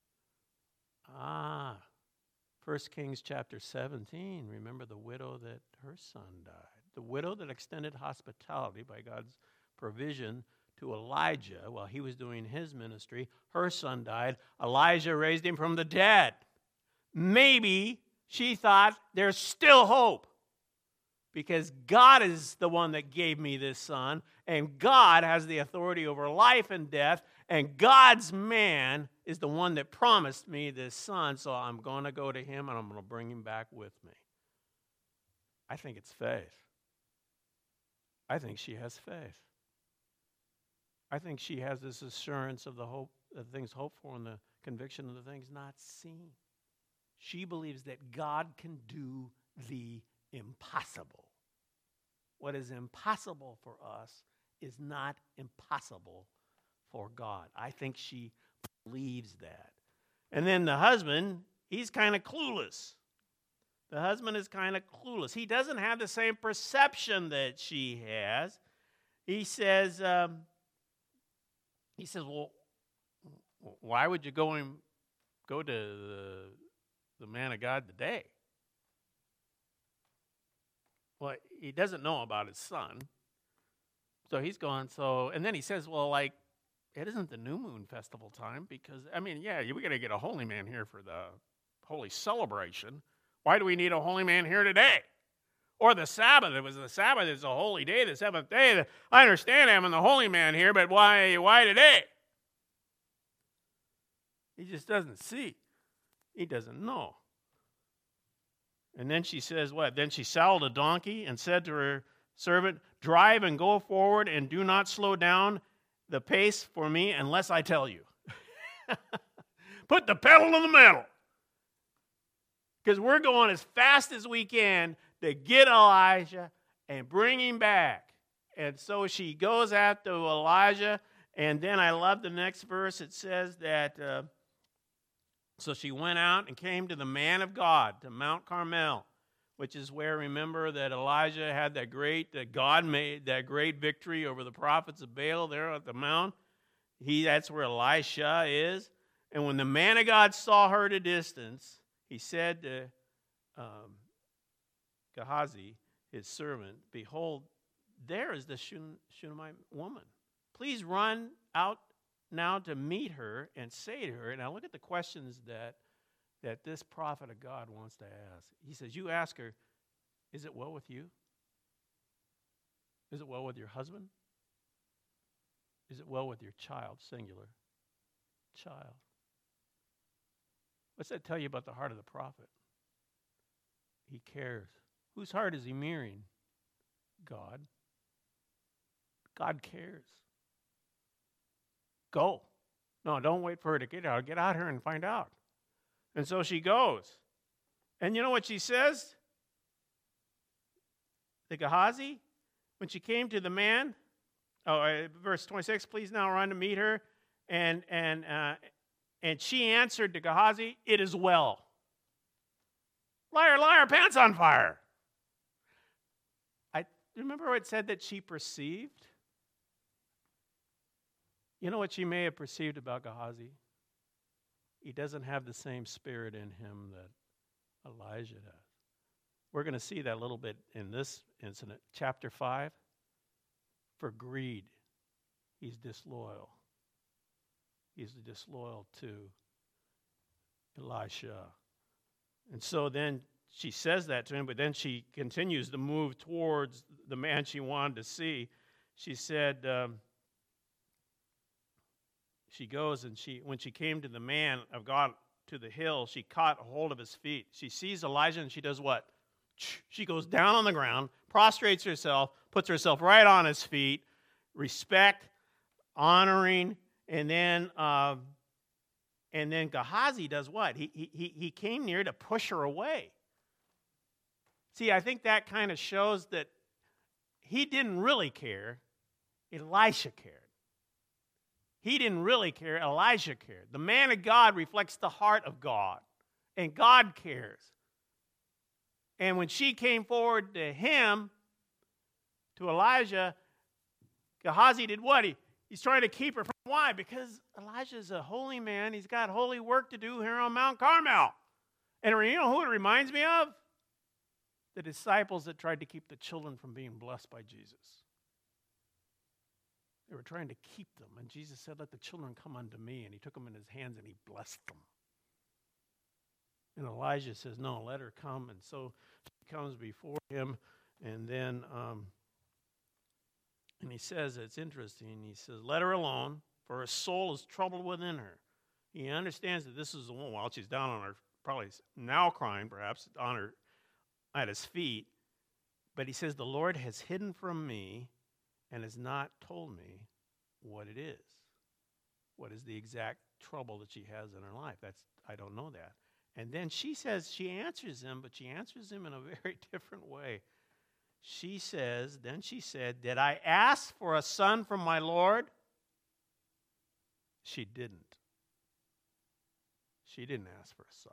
Ah, First Kings chapter seventeen. Remember the widow that her son died. The widow that extended hospitality by God's provision to Elijah while he was doing his ministry. Her son died. Elijah raised him from the dead. Maybe she thought there's still hope because God is the one that gave me this son, and God has the authority over life and death, and God's man is the one that promised me this son, so I'm going to go to him and I'm going to bring him back with me. I think it's faith. I think she has faith. I think she has this assurance of the hope, the things hoped for and the conviction of the things not seen. She believes that God can do the impossible. What is impossible for us is not impossible for God. I think she believes that. And then the husband, he's kind of clueless. The husband is kind of clueless. He doesn't have the same perception that she has. He says, um, he says, well, why would you go and go to the, the man of God today? Well, he doesn't know about his son. So he's going, so, and then he says, well, like, it isn't the new moon festival time because, I mean, yeah, we got to get a holy man here for the holy celebration. Why do we need a holy man here today? Or the Sabbath. It was the Sabbath. It's a holy day, the seventh day. I understand having the holy man here, but why, why today? He just doesn't see. He doesn't know. And then she says what? Then she saddled a donkey and said to her servant, drive and go forward and do not slow down the pace for me unless I tell you. Put the pedal to the metal. Because we're going as fast as we can to get Elijah and bring him back. And so she goes after Elijah. And then I love the next verse. It says that, uh, so she went out and came to the man of God, to Mount Carmel, which is where, remember, that Elijah had that great, that God made that great victory over the prophets of Baal there at the mount. He, that's where Elisha is. And when the man of God saw her at a distance, he said to um, Gehazi, his servant, behold, there is the Shun- Shunammite woman. Please run out now to meet her and say to her, now look at the questions that, that this prophet of God wants to ask. He says, you ask her, is it well with you? Is it well with your husband? Is it well with your child, singular? Child. What's that tell you about the heart of the prophet? He cares. Whose heart is he mirroring? God. God cares. Go. No, don't wait for her to get out. Get out here and find out. And so she goes. And you know what she says? The Gehazi, when she came to the man, oh, uh, verse twenty-six, please now run to meet her. And and uh, and she answered to Gehazi, it is well. Liar, liar, pants on fire. I remember what it said that she perceived? You know what she may have perceived about Gehazi? He doesn't have the same spirit in him that Elijah does. We're going to see that a little bit in this incident. Chapter five, for greed, he's disloyal. He's disloyal to Elisha. And so then she says that to him, but then she continues to move towards the man she wanted to see. She said, um, she goes and she, when she came to the man of God to the hill, she caught a hold of his feet. She sees Elijah and she does what? She goes down on the ground, prostrates herself, puts herself right on his feet, respect, honoring, and then uh, and then Gehazi does what? He, he, he came near to push her away. See, I think that kind of shows that he didn't really care. Elisha cared. He didn't really care. Elijah cared. The man of God reflects the heart of God, and God cares. And when she came forward to him, to Elijah, Gehazi did what? He, he's trying to keep her from. Why? Because Elijah's a holy man. He's got holy work to do here on Mount Carmel. And you know who it reminds me of? The disciples that tried to keep the children from being blessed by Jesus. They were trying to keep them. And Jesus said, let the children come unto me. And he took them in his hands and he blessed them. And Elijah says, no, let her come. And so she comes before him. And then, um, and he says, it's interesting. He says, let her alone, for her soul is troubled within her. He understands that this is the one, while she's down on her, probably now crying perhaps, on her, at his feet. But he says, the Lord has hidden from me and has not told me what it is. What is the exact trouble that she has in her life? That's I don't know that. And then she says, she answers him, but she answers him in a very different way. She says, then she said, did I ask for a son from my Lord? She didn't. She didn't ask for a son.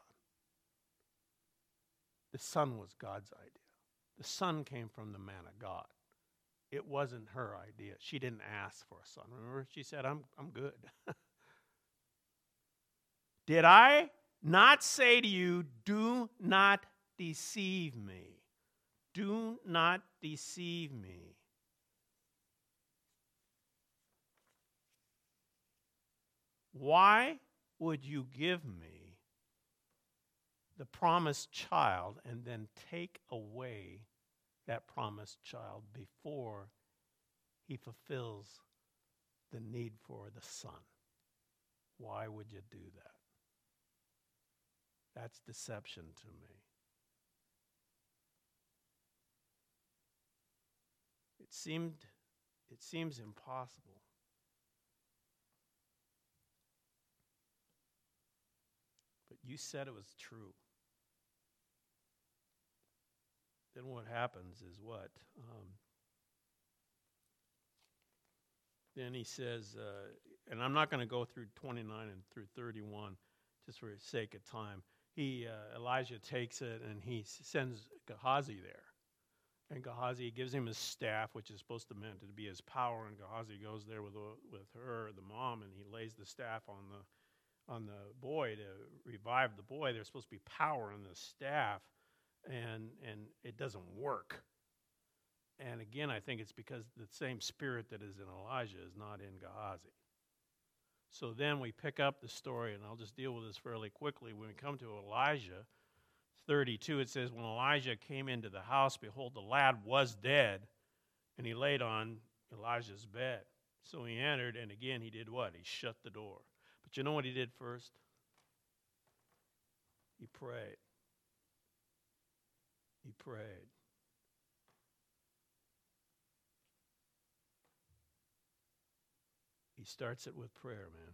The son was God's idea. The son came from the man of God. It wasn't her idea. She didn't ask for a son. Remember, she said, I'm, I'm good. Did I not say to you, do not deceive me? Do not deceive me. Why would you give me the promised child and then take away that promised child before he fulfills the need for the son? Why would you do that? That's deception to me. It seemed, it seems impossible. But you said it was true. Then what happens is what? Um, then he says, uh, and I'm not going to go through twenty-nine and through thirty-one just for the sake of time. He, uh, Elijah takes it and he sends Gehazi there. And Gehazi gives him his staff, which is supposed to meant to be his power. And Gehazi goes there with with her, the mom, and he lays the staff on the on the boy to revive the boy. There's supposed to be power in the staff, and and it doesn't work. And again, I think it's because the same spirit that is in Elijah is not in Gehazi. So then we pick up the story, and I'll just deal with this fairly quickly. When we come to Elijah thirty-two, it says, when Elijah came into the house, behold, the lad was dead, and he laid on Elijah's bed. So he entered, and again he did what? He shut the door. But you know what he did first? He prayed. He prayed. He starts it with prayer, man.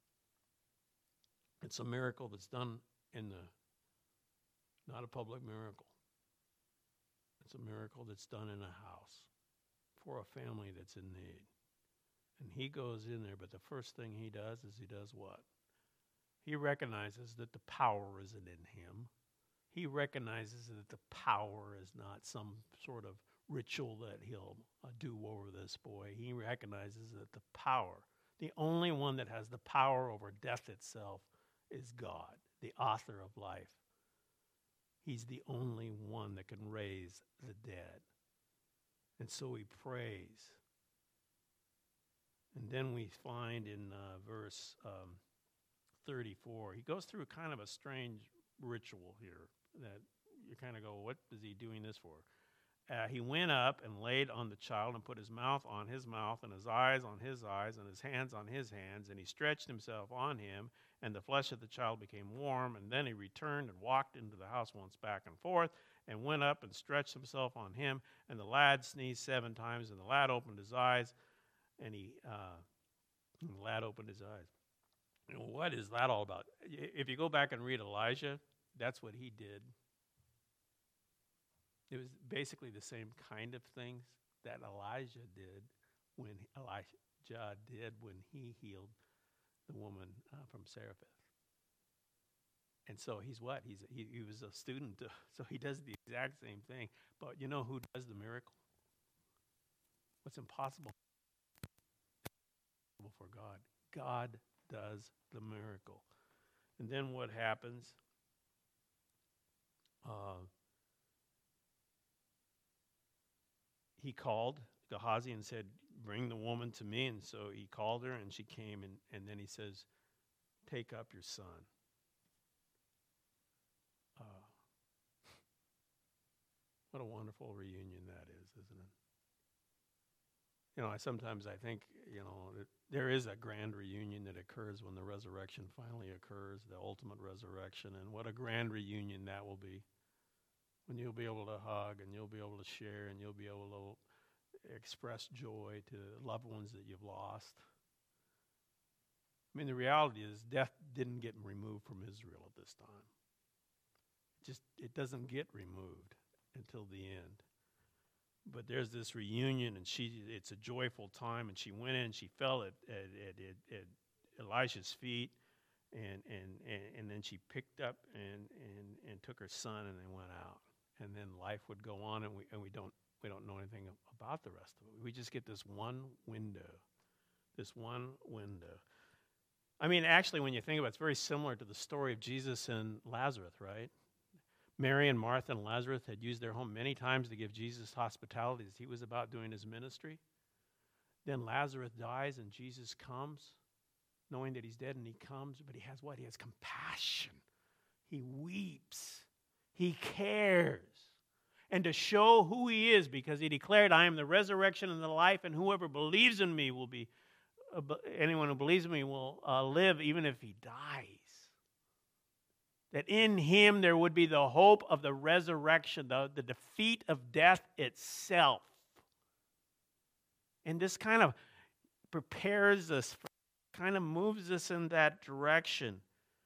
It's a miracle that's done in the, not a public miracle. It's a miracle that's done in a house for a family that's in need. And he goes in there, but the first thing he does is he does what? He recognizes that the power isn't in him. He recognizes that the power is not some sort of ritual that he'll uh, do over this boy. He recognizes that the power, the only one that has the power over death itself, is God, the author of life. He's the only one that can raise the dead. And so he prays. And then we find in uh, verse um, thirty-four, he goes through kind of a strange ritual here that you kind of go, what is he doing this for? Uh, he went up and laid on the child and put his mouth on his mouth and his eyes on his eyes and his hands on his hands, and he stretched himself on him, and the flesh of the child became warm. And then he returned and walked into the house once back and forth and went up and stretched himself on him, and the lad sneezed seven times, and the lad opened his eyes, and he uh, and the lad opened his eyes. You know, what is that all about? If you go back and read Elijah, that's what he did. It was basically the same kind of things that Elijah did when Elijah did when he healed the woman uh, from Zarephath. And so he's what? He's he, he was a student, uh, so he does the exact same thing. But you know who does the miracle? What's impossible for God? God does the miracle. And then what happens? Uh, he called Gehazi and said, bring the woman to me. And so he called her, and she came, and, and then he says, take up your son. Uh, what a wonderful reunion that is, isn't it? You know, I sometimes I think, you know, that there is a grand reunion that occurs when the resurrection finally occurs, the ultimate resurrection, and what a grand reunion that will be, when you'll be able to hug, and you'll be able to share, and you'll be able to express joy to loved ones that you've lost. I mean, the reality is death didn't get removed from Israel at this time. It just, it doesn't get removed until the end. But there's this reunion, and she it's a joyful time, and she went in, she fell at, at, at, at Elisha's feet, and, and, and, and then she picked up and, and, and took her son, and they went out. And then life would go on, and we and we don't we don't know anything about the rest of it. We just get this one window, this one window. I mean, actually, when you think about it, it's very similar to the story of Jesus and Lazarus, right? Mary and Martha and Lazarus had used their home many times to give Jesus hospitality as he was about doing his ministry. Then Lazarus dies, and Jesus comes, knowing that he's dead, and he comes, but he has what? He has compassion. He weeps. He cares. And to show who he is, because he declared, I am the resurrection and the life, and whoever believes in me will be, uh, anyone who believes in me will uh, live even if he dies. That in him there would be the hope of the resurrection, the, the defeat of death itself. And this kind of prepares us, kind of moves us in that direction.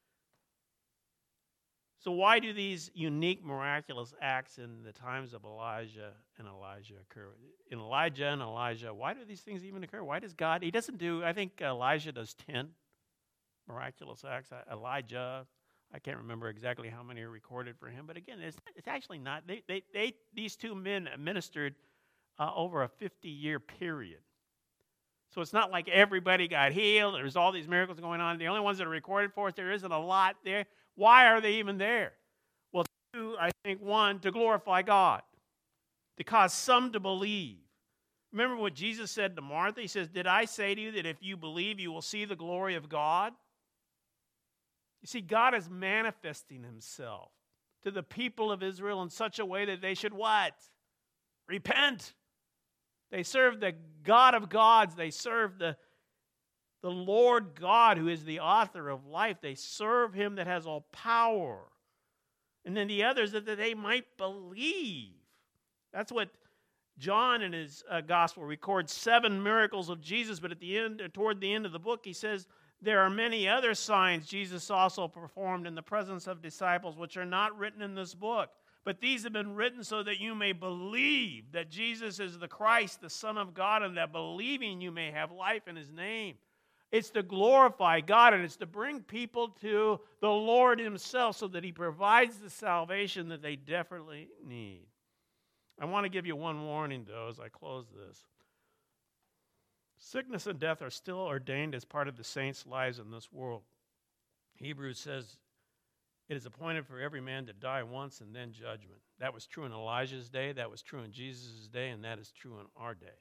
So why do these unique, miraculous acts in the times of Elijah and Elijah occur? In Elijah and Elijah, why do these things even occur? Why does God, he doesn't do, I think Elijah does ten miraculous acts. Elijah, I can't remember exactly how many are recorded for him, but again, it's, it's actually not, they, they, they, these two men ministered uh, over a fifty-year period. So it's not like everybody got healed, there's all these miracles going on. The only ones that are recorded for us, there isn't a lot there. Why are they even there? Well, two, I think, one, to glorify God, to cause some to believe. Remember what Jesus said to Martha? He says, did I say to you that if you believe, you will see the glory of God? You see, God is manifesting himself to the people of Israel in such a way that they should what? Repent. They serve the God of gods. They serve the, the Lord God who is the author of life. They serve him that has all power. And then the others that they might believe. That's what John in his uh, gospel records seven miracles of Jesus, but at the end, toward the end of the book, he says, there are many other signs Jesus also performed in the presence of disciples, which are not written in this book. But these have been written so that you may believe that Jesus is the Christ, the Son of God, and that believing you may have life in his name. It's to glorify God, and it's to bring people to the Lord himself so that he provides the salvation that they desperately need. I want to give you one warning, though, as I close this. Sickness and death are still ordained as part of the saints' lives in this world. Hebrews says, it is appointed for every man to die once and then judgment. That was true in Elijah's day, that was true in Jesus' day, and that is true in our day.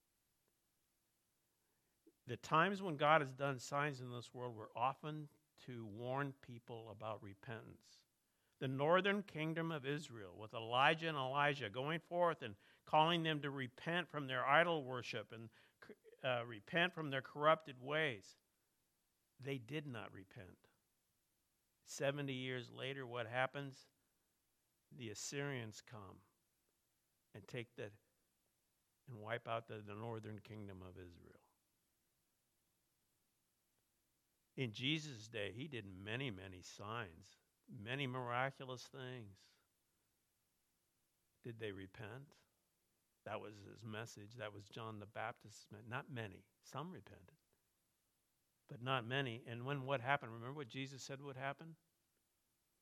The times when God has done signs in this world were often to warn people about repentance. The northern kingdom of Israel, with Elijah and Elisha going forth and calling them to repent from their idol worship and uh, repent from their corrupted ways, they did not repent. Seventy years later, what happens? The Assyrians come and take the and wipe out the, the northern kingdom of Israel. In Jesus' day, he did many, many signs, many miraculous things. Did they repent? That was his message. That was John the Baptist's message. Not many. Some repented, but not many. And when what happened? Remember what Jesus said would happen?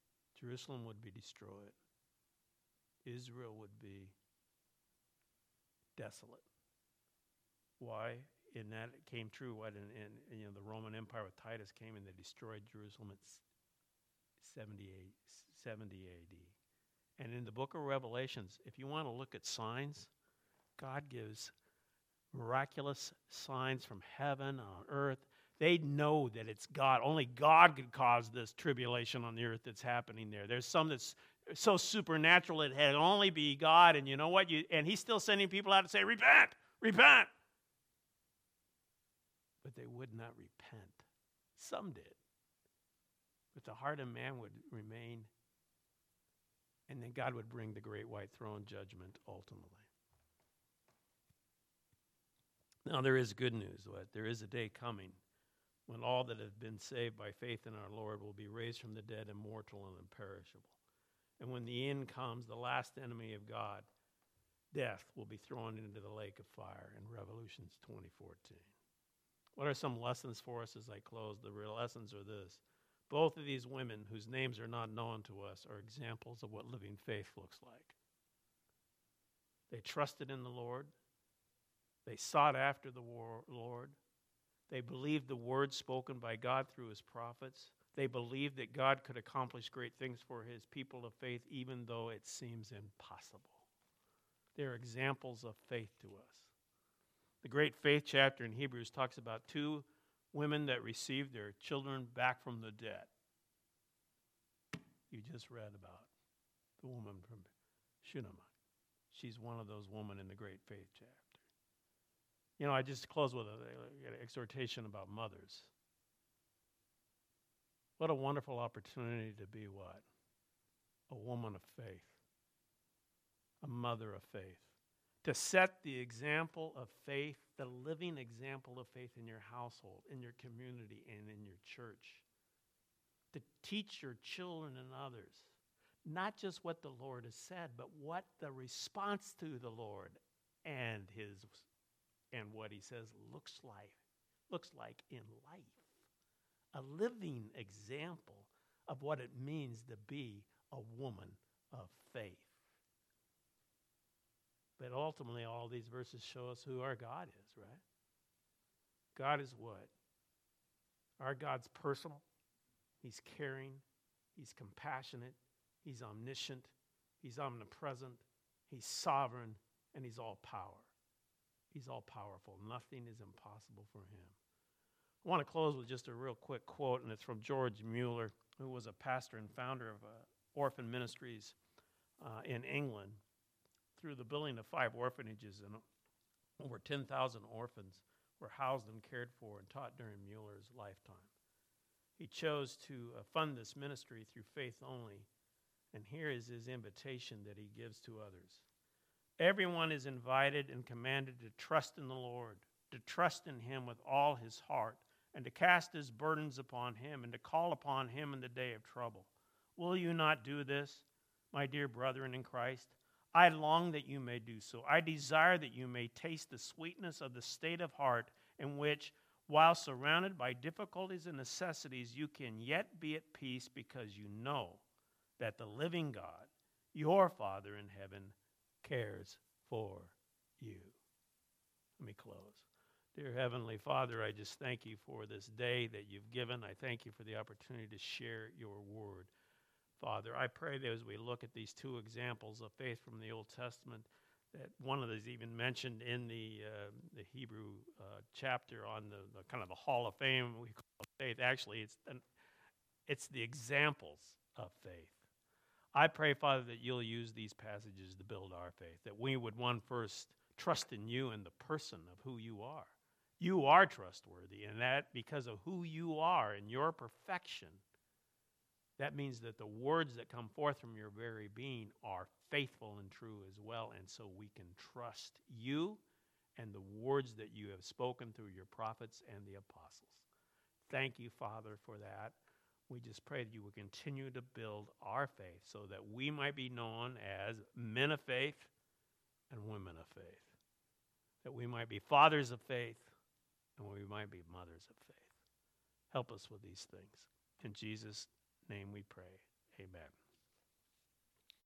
Jerusalem would be destroyed. Israel would be desolate. Why? And that came true. What in, in you know the Roman Empire with Titus came and they destroyed Jerusalem at seventy A D. And in the book of Revelations, if you want to look at signs, God gives miraculous signs from heaven on earth. They know that it's God. Only God could cause this tribulation on the earth that's happening there. There's some that's so supernatural it had only be God. And you know what? You and He's still sending people out to say, repent, repent. But they would not repent. Some did. But the heart of man would remain, and then God would bring the great white throne judgment ultimately. Now there is good news. What? There is a day coming when all that have been saved by faith in our Lord will be raised from the dead, immortal and imperishable. And when the end comes, the last enemy of God, death, will be thrown into the lake of fire in Revelations twenty fourteen. What are some lessons for us as I close? The real lessons are this. Both of these women, whose names are not known to us, are examples of what living faith looks like. They trusted in the Lord. They sought after the war, Lord. They believed the word spoken by God through his prophets. They believed that God could accomplish great things for his people of faith, even though it seems impossible. They're examples of faith to us. The great faith chapter in Hebrews talks about two women that received their children back from the dead. You just read about the woman from Shunammite. She's one of those women in the great faith chapter. You know, I just close with an exhortation about mothers. What a wonderful opportunity to be what? A woman of faith. A mother of faith. To set the example of faith, the living example of faith in your household, in your community, and in your church. To teach your children and others, not just what the Lord has said, but what the response to the Lord and his and what he says looks like, looks like in life. A living example of what it means to be a woman of faith. But ultimately, all these verses show us who our God is, right? God is what? Our God's personal. He's caring. He's compassionate. He's omniscient. He's omnipresent. He's sovereign. And he's all power. He's all powerful. Nothing is impossible for him. I want to close with just a real quick quote, and it's from George Mueller, who was a pastor and founder of uh, orphan ministries uh, in England. Through the building of five orphanages, and over ten thousand orphans were housed and cared for and taught during Mueller's lifetime. He chose to uh, fund this ministry through faith only, and here is his invitation that he gives to others. Everyone is invited and commanded to trust in the Lord, to trust in him with all his heart, and to cast his burdens upon him, and to call upon him in the day of trouble. Will you not do this, my dear brethren in Christ? I long that you may do so. I desire that you may taste the sweetness of the state of heart in which, while surrounded by difficulties and necessities, you can yet be at peace because you know that the living God, your Father in heaven, cares for you. Let me close. Dear Heavenly Father, I just thank you for this day that you've given. I thank you for the opportunity to share your word. Father, I pray that as we look at these two examples of faith from the Old Testament, that one of those even mentioned in the uh, the Hebrew uh, chapter on the, the kind of the Hall of Fame we call faith. Actually, it's an, it's the examples of faith. I pray, Father, that you'll use these passages to build our faith, that we would, one, first trust in you and the person of who you are. You are trustworthy, and that because of who you are and your perfection, that means that the words that come forth from your very being are faithful and true as well, and so we can trust you and the words that you have spoken through your prophets and the apostles. Thank you, Father, for that. We just pray that you will continue to build our faith so that we might be known as men of faith and women of faith, that we might be fathers of faith and we might be mothers of faith. Help us with these things. In Jesus' name we pray. Amen.